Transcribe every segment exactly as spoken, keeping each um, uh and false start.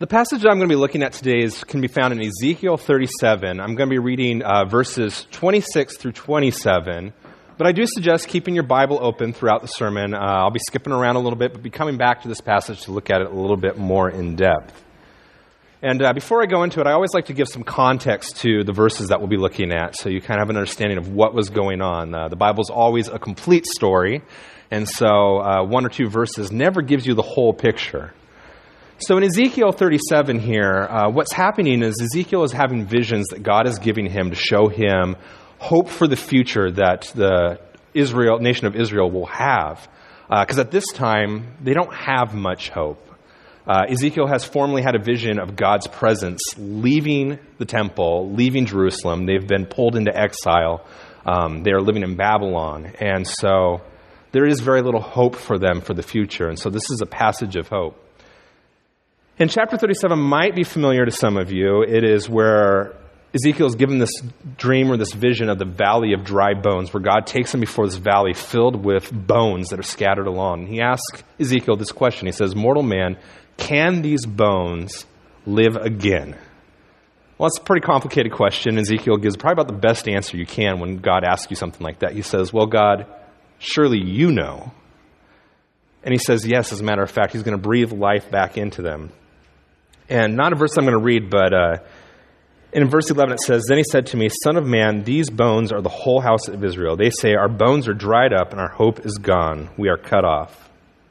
The passage that I'm going to be looking at today is, can be found in Ezekiel thirty-seven. I'm going to be reading uh, verses twenty-six through twenty-seven. But I do suggest keeping your Bible open throughout the sermon. Uh, I'll be skipping around a little bit, but be coming back to this passage to look at it a little bit more in depth. And uh, before I go into it, I always like to give some context to the verses that we'll be looking at, so you kind of have an understanding of what was going on. Uh, the Bible's always a complete story, and so uh, one or two verses never gives you the whole picture. So in Ezekiel thirty-seven here, uh, what's happening is Ezekiel is having visions that God is giving him to show him hope for the future that the Israel nation of Israel will have. Because uh, at this time, they don't have much hope. Uh, Ezekiel has formerly had a vision of God's presence leaving the temple, leaving Jerusalem. They've been pulled into exile. Um, they are living in Babylon. And so there is very little hope for them for the future. And so this is a passage of hope. And chapter thirty-seven might be familiar to some of you. It is where Ezekiel is given this dream or this vision of the valley of dry bones, where God takes him before this valley filled with bones that are scattered along. And he asks Ezekiel this question. He says, "Mortal man, can these bones live again?" Well, it's a pretty complicated question. Ezekiel gives probably about the best answer you can when God asks you something like that. He says, "Well, God, surely you know." And he says, yes, as a matter of fact, he's going to breathe life back into them. And not a verse I'm going to read, but uh, in verse eleven it says, "Then he said to me, Son of man, these bones are the whole house of Israel. They say, our bones are dried up and our hope is gone. We are cut off."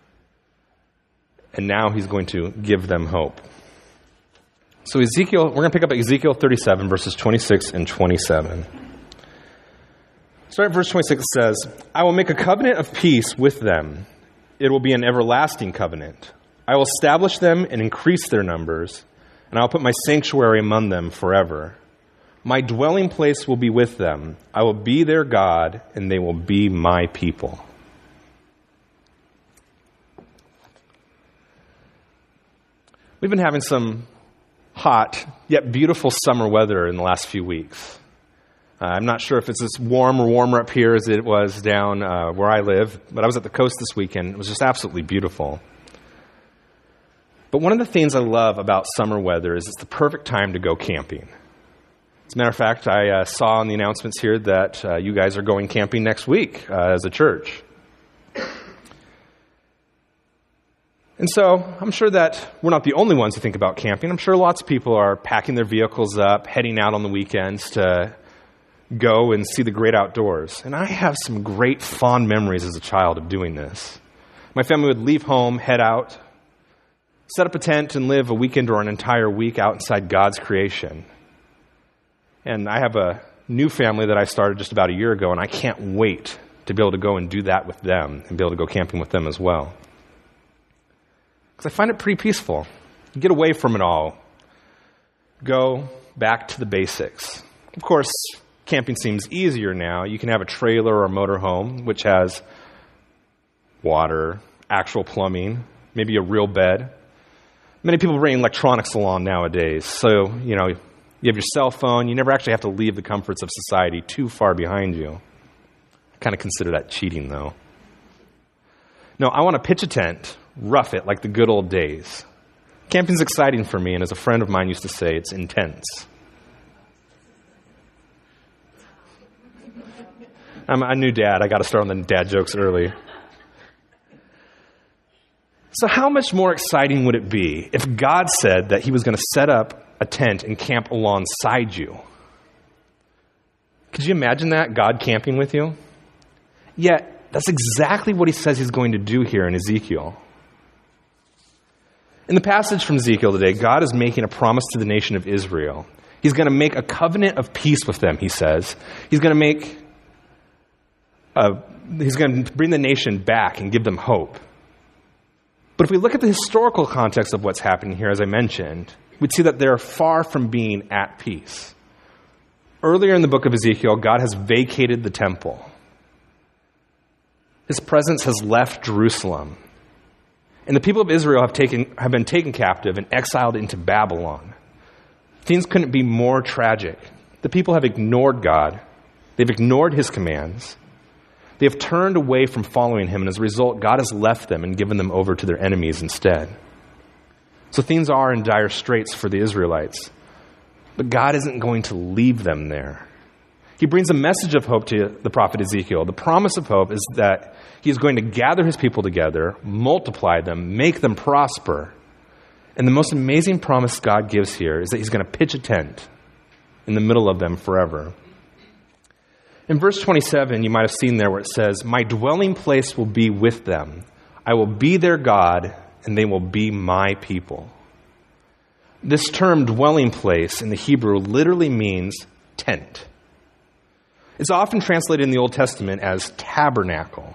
And now he's going to give them hope. So Ezekiel, we're going to pick up at Ezekiel thirty-seven, verses twenty-six and twenty-seven. Starting at verse twenty-six, it says, "I will make a covenant of peace with them. It will be an everlasting covenant. I will establish them and increase their numbers, and I will put my sanctuary among them forever. My dwelling place will be with them. I will be their God, and they will be my people." We've been having some hot, yet beautiful summer weather in the last few weeks. Uh, I'm not sure if it's as warm or warmer up here as it was down uh, where I live, but I was at the coast this weekend. It was just absolutely beautiful. But one of the things I love about summer weather is it's the perfect time to go camping. As a matter of fact, I uh, saw in the announcements here that uh, you guys are going camping next week uh, as a church. And so I'm sure that we're not the only ones who think about camping. I'm sure lots of people are packing their vehicles up, heading out on the weekends to go and see the great outdoors. And I have some great fond memories as a child of doing this. My family would leave home, head out, set up a tent, and live a weekend or an entire week out inside God's creation. And I have a new family that I started just about a year ago, and I can't wait to be able to go and do that with them and be able to go camping with them as well. Because I find it pretty peaceful. Get away from it all. Go back to the basics. Of course, camping seems easier now. You can have a trailer or a motorhome, which has water, actual plumbing, maybe a real bed. Many people bring electronics along nowadays. So, you know, you have your cell phone. You never actually have to leave the comforts of society too far behind you. I kind of consider that cheating, though. No, I want to pitch a tent, rough it like the good old days. Camping's exciting for me, and as a friend of mine used to say, it's intense. I'm a new dad. I got to start on the dad jokes early. So how much more exciting would it be if God said that he was going to set up a tent and camp alongside you? Could you imagine that, God camping with you? Yet, that's exactly what he says he's going to do here in Ezekiel. In the passage from Ezekiel today, God is making a promise to the nation of Israel. He's going to make a covenant of peace with them, he says. He's going to make a, he's going to bring the nation back and give them hope. But if we look at the historical context of what's happening here, as I mentioned, we'd see that they're far from being at peace. Earlier in the book of Ezekiel, God has vacated the temple. His presence has left Jerusalem. And the people of Israel have taken have been taken captive and exiled into Babylon. Things couldn't be more tragic. The people have ignored God. They've ignored his commands. They have turned away from following him, and as a result, God has left them and given them over to their enemies instead. So things are in dire straits for the Israelites. But God isn't going to leave them there. He brings a message of hope to the prophet Ezekiel. The promise of hope is that he is going to gather his people together, multiply them, make them prosper. And the most amazing promise God gives here is that he's going to pitch a tent in the middle of them forever. In verse twenty-seven, you might have seen there where it says, "My dwelling place will be with them. I will be their God, and they will be my people." This term dwelling place in the Hebrew literally means tent. It's often translated in the Old Testament as tabernacle.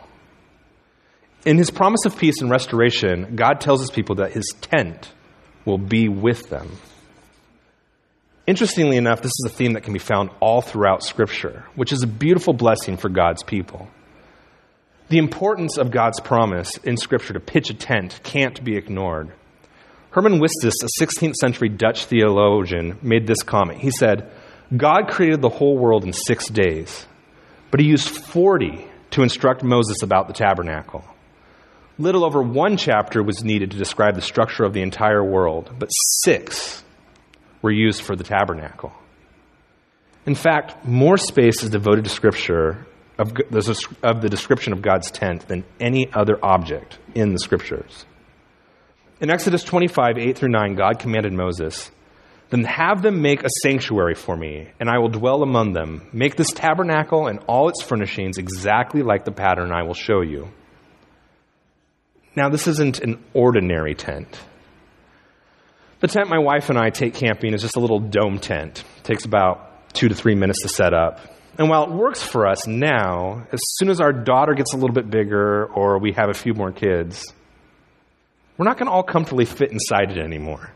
In his promise of peace and restoration, God tells his people that his tent will be with them. Interestingly enough, this is a theme that can be found all throughout Scripture, which is a beautiful blessing for God's people. The importance of God's promise in Scripture to pitch a tent can't be ignored. Herman Wistus, a sixteenth century Dutch theologian, made this comment. He said, "God created the whole world in six days, but he used forty to instruct Moses about the tabernacle. Little over one chapter was needed to describe the structure of the entire world, but six were used for the tabernacle." In fact, more space is devoted to Scripture of, of the description of God's tent than any other object in the Scriptures. In Exodus twenty-five, eight through nine, God commanded Moses, "Then have them make a sanctuary for me, and I will dwell among them. Make this tabernacle and all its furnishings exactly like the pattern I will show you." Now, this isn't an ordinary tent. The tent my wife and I take camping is just a little dome tent. It takes about two to three minutes to set up. And while it works for us now, as soon as our daughter gets a little bit bigger or we have a few more kids, we're not going to all comfortably fit inside it anymore.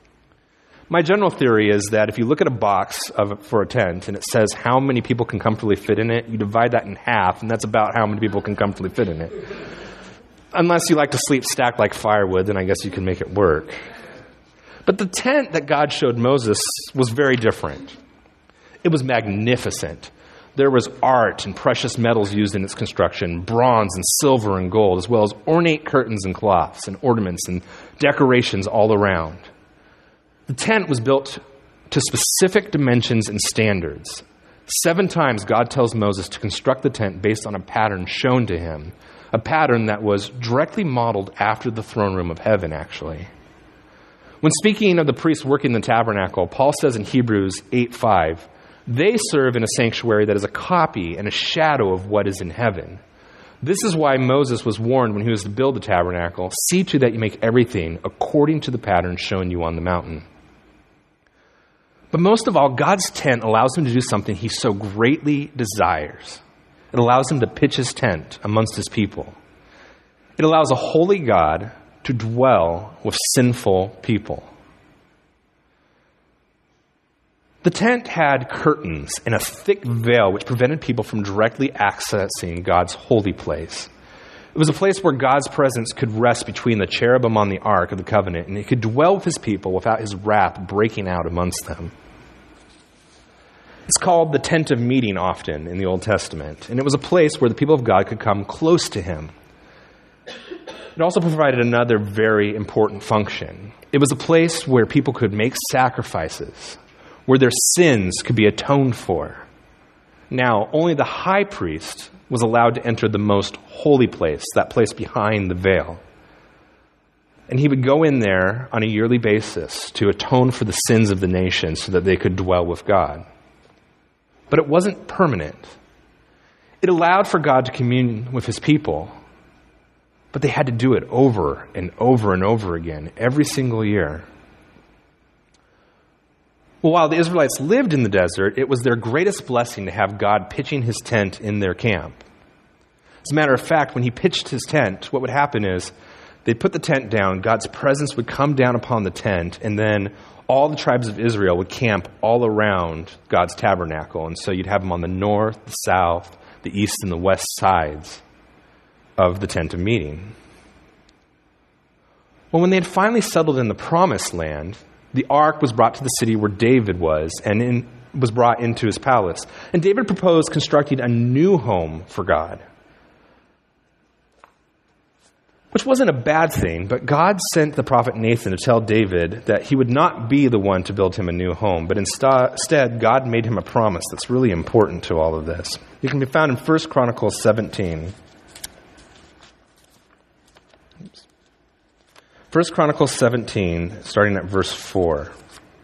My general theory is that if you look at a box of, for a tent and it says how many people can comfortably fit in it, you divide that in half, and that's about how many people can comfortably fit in it. Unless you like to sleep stacked like firewood, then I guess you can make it work. But the tent that God showed Moses was very different. It was magnificent. There was art and precious metals used in its construction, bronze and silver and gold, as well as ornate curtains and cloths and ornaments and decorations all around. The tent was built to specific dimensions and standards. Seven times God tells Moses to construct the tent based on a pattern shown to him, a pattern that was directly modeled after the throne room of heaven, actually. When speaking of the priests working the tabernacle, Paul says in Hebrews eight five, "They serve in a sanctuary that is a copy and a shadow of what is in heaven." This is why Moses was warned when he was to build the tabernacle, "See to that you make everything according to the pattern shown you on the mountain." But most of all, God's tent allows him to do something he so greatly desires. It allows him to pitch his tent amongst his people. It allows a holy God to dwell with sinful people. The tent had curtains and a thick veil which prevented people from directly accessing God's holy place. It was a place where God's presence could rest between the cherubim on the Ark of the Covenant, and he could dwell with his people without his wrath breaking out amongst them. It's called the tent of meeting often in the Old Testament, and it was a place where the people of God could come close to him. It also provided another very important function. It was a place where people could make sacrifices, where their sins could be atoned for. Now, only the high priest was allowed to enter the most holy place, that place behind the veil. And he would go in there on a yearly basis to atone for the sins of the nation so that they could dwell with God. But it wasn't permanent. It allowed for God to commune with his people, but they had to do it over and over and over again, every single year. Well, while the Israelites lived in the desert, it was their greatest blessing to have God pitching his tent in their camp. As a matter of fact, when he pitched his tent, what would happen is they'd put the tent down, God's presence would come down upon the tent, and then all the tribes of Israel would camp all around God's tabernacle. And so you'd have them on the north, the south, the east, and the west sides of the tent of meeting. Well, when they had finally settled in the promised land, the ark was brought to the city where David was and in, was brought into his palace. And David proposed constructing a new home for God. which wasn't a bad thing, but God sent the prophet Nathan to tell David that he would not be the one to build him a new home, but instead God made him a promise that's really important to all of this. It can be found in First Chronicles seventeen. Oops. First Chronicles seventeen, starting at verse four.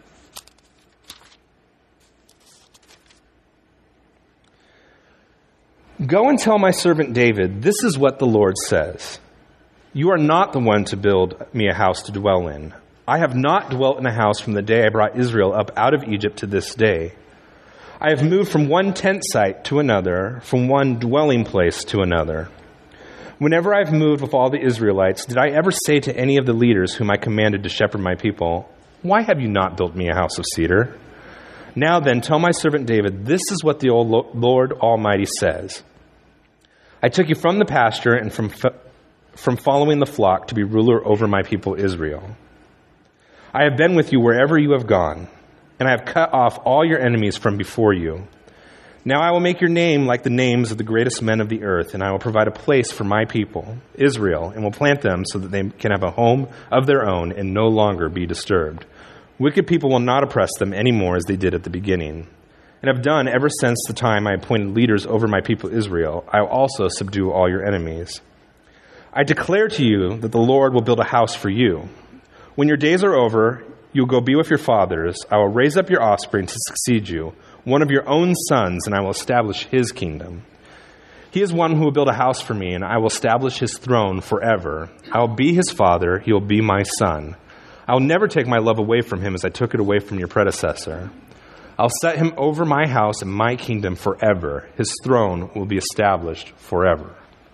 Go and tell my servant David, this is what the Lord says. You are not the one to build me a house to dwell in. I have not dwelt in a house from the day I brought Israel up out of Egypt to this day. I have moved from one tent site to another, from one dwelling place to another. Whenever I've moved with all the Israelites, did I ever say to any of the leaders whom I commanded to shepherd my people, why have you not built me a house of cedar? Now then, tell my servant David, this is what the Lord Almighty says. I took you from the pasture and from from following the flock to be ruler over my people Israel. I have been with you wherever you have gone, and I have cut off all your enemies from before you. Now I will make your name like the names of the greatest men of the earth, and I will provide a place for my people, Israel, and will plant them so that they can have a home of their own and no longer be disturbed. Wicked people will not oppress them anymore as they did at the beginning, and have done ever since the time I appointed leaders over my people Israel. I will also subdue all your enemies. I declare to you that the Lord will build a house for you. When your days are over, you will go be with your fathers. I will raise up your offspring to succeed you, one of your own sons, and I will establish his kingdom. He is one who will build a house for me, and I will establish his throne forever. I will be his father, he will be my son. I will never take my love away from him as I took it away from your predecessor. I'll set him over my house and my kingdom forever. His throne will be established forever.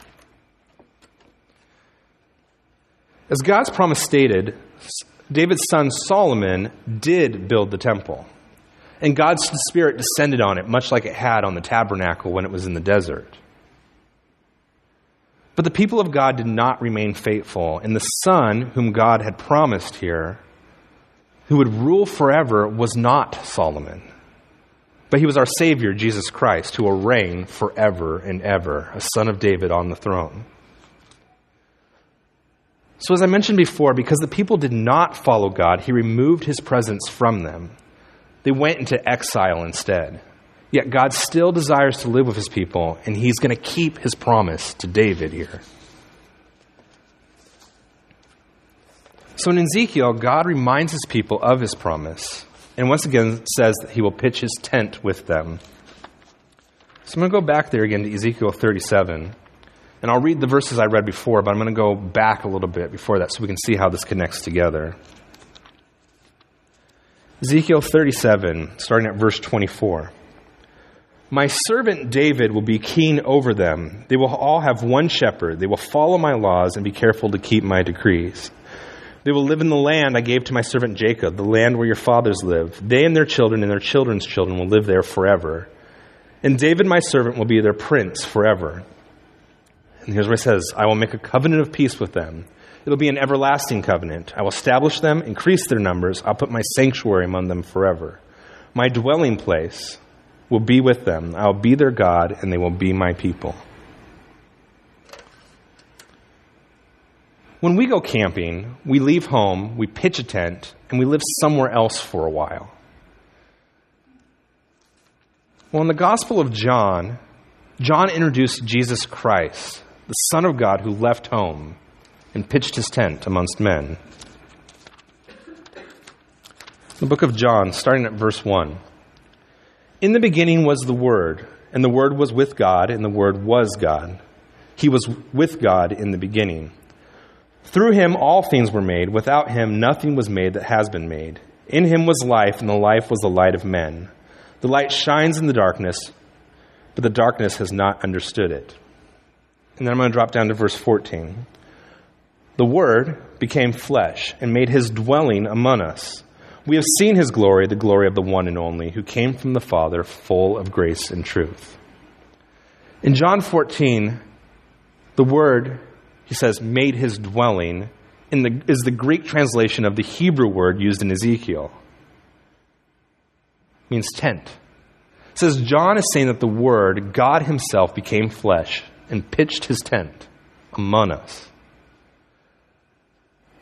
As God's promise stated, David's son Solomon did build the temple, and God's Spirit descended on it, much like it had on the tabernacle when it was in the desert. But the people of God did not remain faithful, and the son whom God had promised here, who would rule forever, was not Solomon, but he was our Savior, Jesus Christ, who will reign forever and ever, a son of David on the throne. So as I mentioned before, because the people did not follow God, he removed his presence from them. They went into exile instead. Yet God still desires to live with his people, and he's going to keep his promise to David here. So in Ezekiel, God reminds his people of his promise, and once again says that he will pitch his tent with them. So I'm going to go back there again to Ezekiel thirty-seven. And I'll read the verses I read before, but I'm going to go back a little bit before that so we can see how this connects together. Ezekiel thirty-seven, starting at verse twenty-four. My servant David will be king over them. They will all have one shepherd. They will follow my laws and be careful to keep my decrees. They will live in the land I gave to my servant Jacob, the land where your fathers lived. They and their children and their children's children will live there forever. And David, my servant, will be their prince forever. And here's what it says, I will make a covenant of peace with them. It'll be an everlasting covenant. I will establish them, increase their numbers. I'll put my sanctuary among them forever. My dwelling place will be with them. I will be their God, and they will be my people. When we go camping, we leave home, we pitch a tent, and we live somewhere else for a while. Well, in the Gospel of John, John introduced Jesus Christ, the Son of God who left home and pitched his tent amongst men. The book of John, starting at verse one. In the beginning was the Word, and the Word was with God, and the Word was God. He was with God in the beginning. Through him all things were made. Without him nothing was made that has been made. In him was life, and the life was the light of men. The light shines in the darkness, but the darkness has not understood it. And then I'm going to drop down to verse fourteen. The Word became flesh and made his dwelling among us. We have seen his glory, the glory of the one and only, who came from the Father, full of grace and truth. In John fourteen, the Word, he says, made his dwelling, in the, is the Greek translation of the Hebrew word used in Ezekiel. It means tent. It says John is saying that the Word, God himself, became flesh and pitched his tent among us.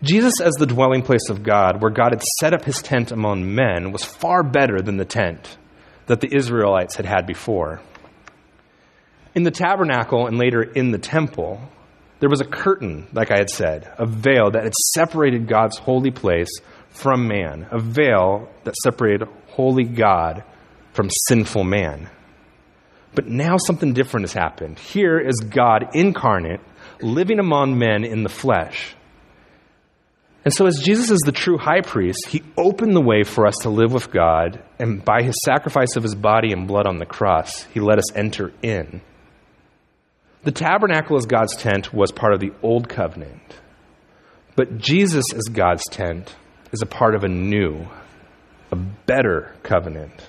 Jesus as the dwelling place of God, where God had set up his tent among men, was far better than the tent that the Israelites had had before. In the tabernacle and later in the temple, there was a curtain, like I had said, a veil that had separated God's holy place from man, a veil that separated holy God from sinful man. But now something different has happened. Here is God incarnate, living among men in the flesh. And so as Jesus is the true high priest, he opened the way for us to live with God, and by his sacrifice of his body and blood on the cross, he let us enter in. The tabernacle as God's tent was part of the old covenant, but Jesus as God's tent is a part of a new, a better covenant.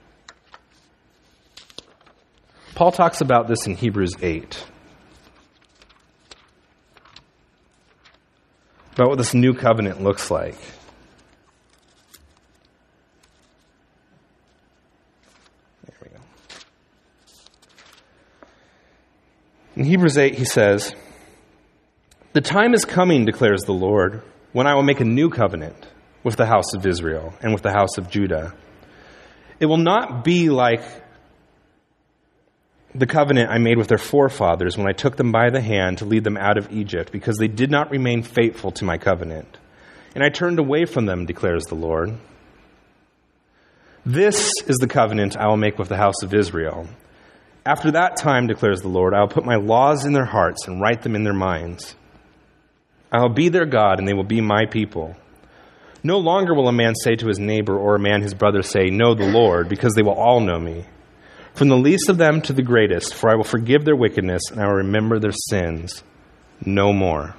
Paul talks about this in Hebrews eight. About what this new covenant looks like. There we go. In Hebrews eight, he says, "The time is coming, declares the Lord, when I will make a new covenant with the house of Israel and with the house of Judah. It will not be like the covenant I made with their forefathers when I took them by the hand to lead them out of Egypt, because they did not remain faithful to my covenant. And I turned away from them, declares the Lord. This is the covenant I will make with the house of Israel. After that time, declares the Lord, I will put my laws in their hearts and write them in their minds. I will be their God, and they will be my people. No longer will a man say to his neighbor or a man his brother say, 'Know the Lord,' because they will all know me. From the least of them to the greatest, for I will forgive their wickedness and I will remember their sins no more."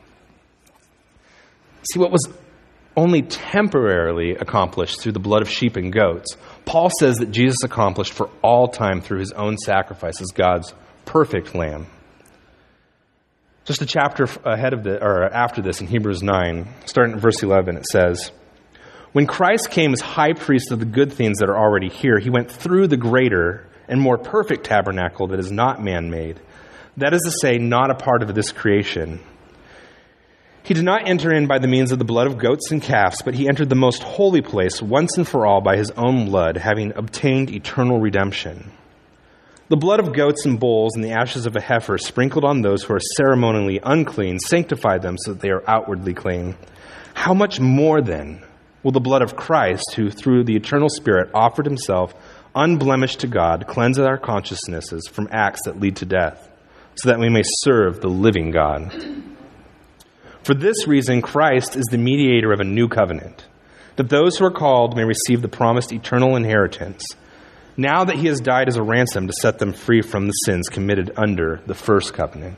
See, what was only temporarily accomplished through the blood of sheep and goats, Paul says that Jesus accomplished for all time through his own sacrifice as God's perfect lamb. Just a chapter ahead of the, or after this in Hebrews nine, starting at verse eleven, it says, "When Christ came as high priest of the good things that are already here, he went through the greater and more perfect tabernacle that is not man-made, that is to say, not a part of this creation. He did not enter in by the means of the blood of goats and calves, but he entered the most holy place once and for all by his own blood, having obtained eternal redemption. The blood of goats and bulls and the ashes of a heifer sprinkled on those who are ceremonially unclean sanctify them so that they are outwardly clean. How much more then will the blood of Christ, who through the eternal Spirit offered himself unblemished to God, cleanse our consciousnesses from acts that lead to death, so that we may serve the living God? For this reason, Christ is the mediator of a new covenant, that those who are called may receive the promised eternal inheritance, now that he has died as a ransom to set them free from the sins committed under the first covenant."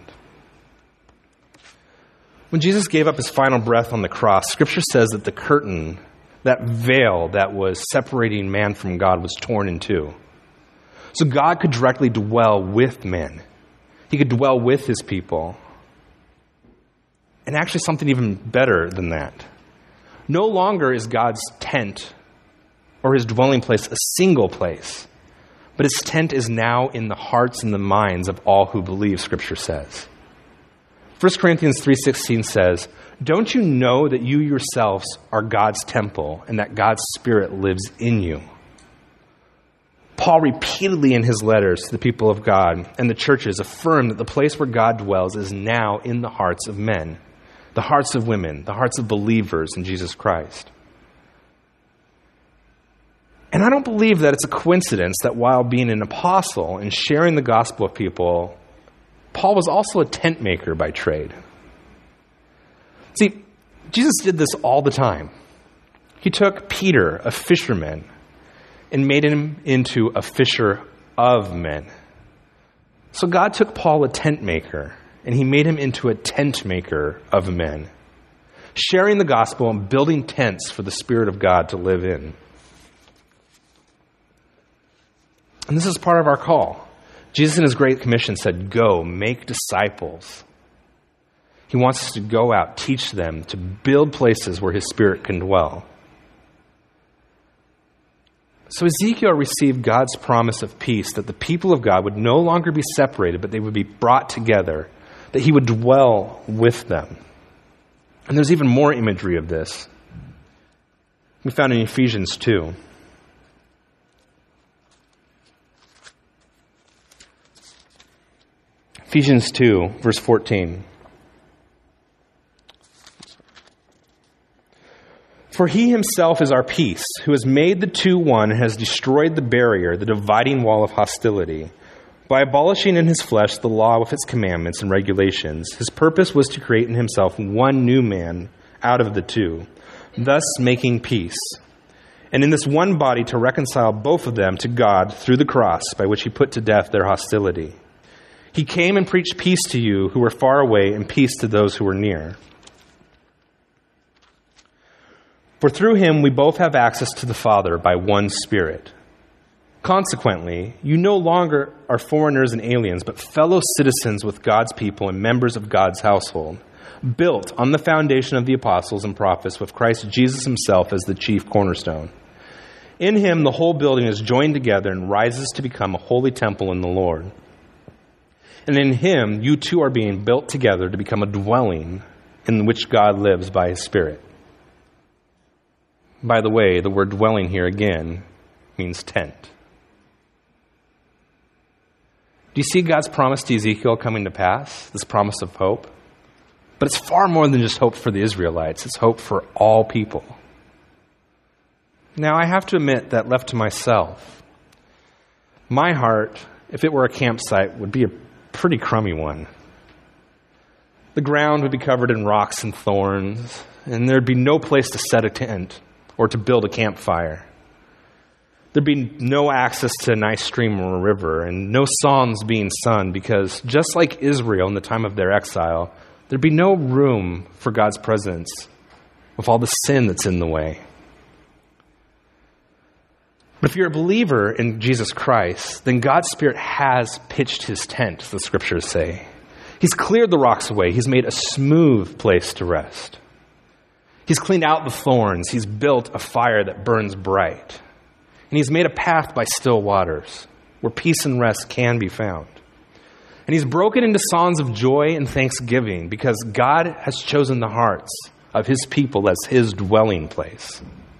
When Jesus gave up his final breath on the cross, Scripture says that the curtain, that veil that was separating man from God, was torn in two. So God could directly dwell with men. He could dwell with his people. And actually something even better than that. No longer is God's tent or his dwelling place a single place, but his tent is now in the hearts and the minds of all who believe, Scripture says. First Corinthians three sixteen says, "Don't you know that you yourselves are God's temple and that God's Spirit lives in you?" Paul repeatedly in his letters to the people of God and the churches affirmed that the place where God dwells is now in the hearts of men, the hearts of women, the hearts of believers in Jesus Christ. And I don't believe that it's a coincidence that while being an apostle and sharing the gospel with people, Paul was also a tent maker by trade. See, Jesus did this all the time. He took Peter, a fisherman, and made him into a fisher of men. So God took Paul, a tent maker, and he made him into a tent maker of men, sharing the gospel and building tents for the Spirit of God to live in. And this is part of our call. Jesus in his Great Commission said, "Go, make disciples." He wants us to go out, teach them, to build places where his Spirit can dwell. So Ezekiel received God's promise of peace, that the people of God would no longer be separated, but they would be brought together, that he would dwell with them. And there's even more imagery of this. We found in Ephesians two. Ephesians two, verse fourteen. For he himself is our peace, who has made the two one and has destroyed the barrier, the dividing wall of hostility, by abolishing in his flesh the law with its commandments and regulations. His purpose was to create in himself one new man out of the two, thus making peace, and in this one body to reconcile both of them to God through the cross, by which he put to death their hostility. He came and preached peace to you who were far away and peace to those who were near. For through him we both have access to the Father by one Spirit. Consequently, you no longer are foreigners and aliens, but fellow citizens with God's people and members of God's household, built on the foundation of the apostles and prophets, with Christ Jesus himself as the chief cornerstone. In him the whole building is joined together and rises to become a holy temple in the Lord. And in him you too are being built together to become a dwelling in which God lives by his Spirit. By the way, the word dwelling here again means tent. Do you see God's promise to Ezekiel coming to pass? This promise of hope? But it's far more than just hope for the Israelites. It's hope for all people. Now, I have to admit that left to myself, my heart, if it were a campsite, would be a pretty crummy one. The ground would be covered in rocks and thorns, and there'd be no place to set a tent or to build a campfire. There'd be no access to a nice stream or a river, and no songs being sung, because just like Israel in the time of their exile, there'd be no room for God's presence with all the sin that's in the way. But if you're a believer in Jesus Christ, then God's Spirit has pitched his tent, the scriptures say. He's cleared the rocks away. He's made a smooth place to rest. He's cleaned out the thorns. He's built a fire that burns bright. And he's made a path by still waters where peace and rest can be found. And he's broken into songs of joy and thanksgiving because God has chosen the hearts of his people as his dwelling place.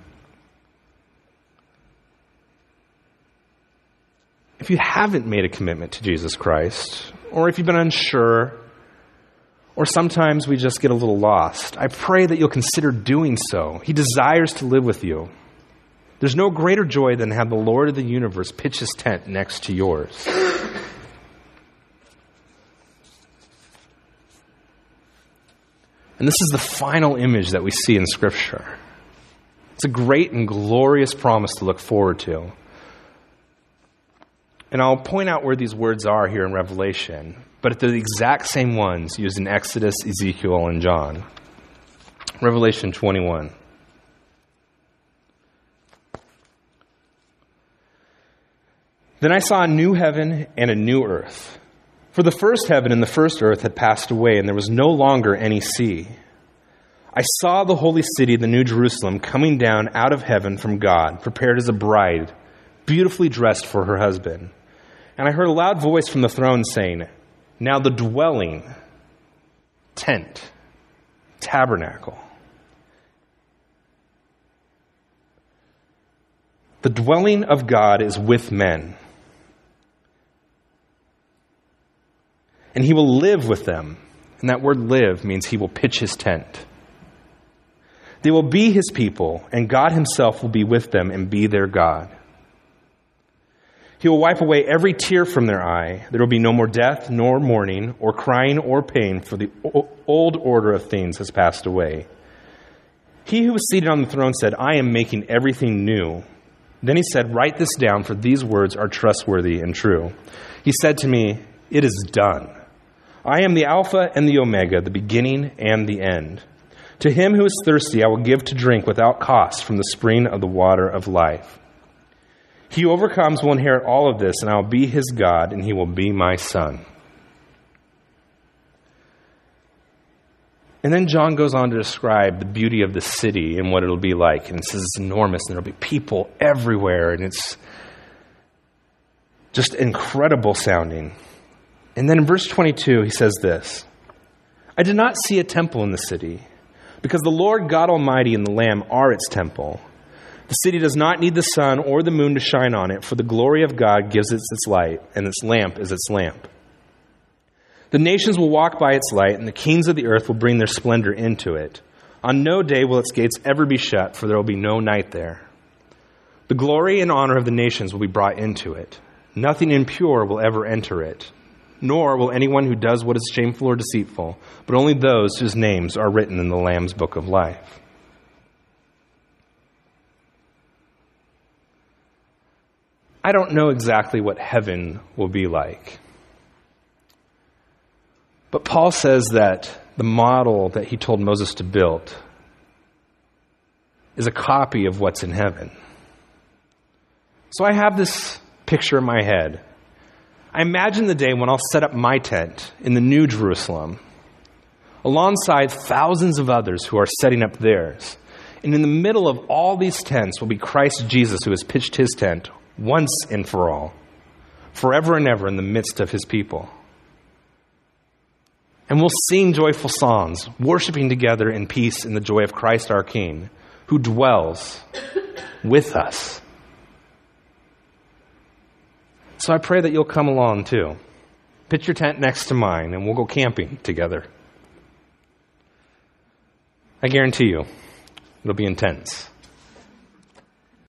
If you haven't made a commitment to Jesus Christ, or if you've been unsure, or sometimes we just get a little lost, I pray that you'll consider doing so. He desires to live with you. There's no greater joy than to have the Lord of the universe pitch his tent next to yours. And this is the final image that we see in Scripture. It's a great and glorious promise to look forward to. And I'll point out where these words are here in Revelation, but they're the exact same ones used in Exodus, Ezekiel, and John. Revelation twenty-one. Then I saw a new heaven and a new earth. For the first heaven and the first earth had passed away, and there was no longer any sea. I saw the holy city, the New Jerusalem, coming down out of heaven from God, prepared as a bride, beautifully dressed for her husband. And I heard a loud voice from the throne saying, now the dwelling, tent, tabernacle, the dwelling of God is with men. And he will live with them. And that word live means he will pitch his tent. They will be his people, and God himself will be with them and be their God. He will wipe away every tear from their eye. There will be no more death, nor mourning, or crying, or pain, for the old order of things has passed away. He who was seated on the throne said, I am making everything new. Then he said, write this down, for these words are trustworthy and true. He said to me, it is done. I am the Alpha and the Omega, the beginning and the end. To him who is thirsty, I will give to drink without cost from the spring of the water of life. He who overcomes will inherit all of this, and I will be his God, and he will be my son. And then John goes on to describe the beauty of the city and what it'll be like. And it says it's enormous, and there'll be people everywhere, and it's just incredible sounding. And then in verse twenty-two, he says this, I did not see a temple in the city, Because the Lord God Almighty and the Lamb are its temple. The city does not need the sun or the moon to shine on it, for the glory of God gives it its light, and its lamp is its lamp. The nations will walk by its light, and the kings of the earth will bring their splendor into it. On no day will its gates ever be shut, for there will be no night there. The glory and honor of the nations will be brought into it. Nothing impure will ever enter it, nor will anyone who does what is shameful or deceitful, but only those whose names are written in the Lamb's book of life. I don't know exactly what heaven will be like. But Paul says that the model that he told Moses to build is a copy of what's in heaven. So I have this picture in my head. I imagine the day when I'll set up my tent in the New Jerusalem, alongside thousands of others who are setting up theirs. And in the middle of all these tents will be Christ Jesus, who has pitched his tent once and for all, forever and ever in the midst of his people. And we'll sing joyful songs, worshiping together in peace in the joy of Christ our King, who dwells with us. So I pray that you'll come along too. Pitch your tent next to mine and we'll go camping together. I guarantee you, it'll be intense.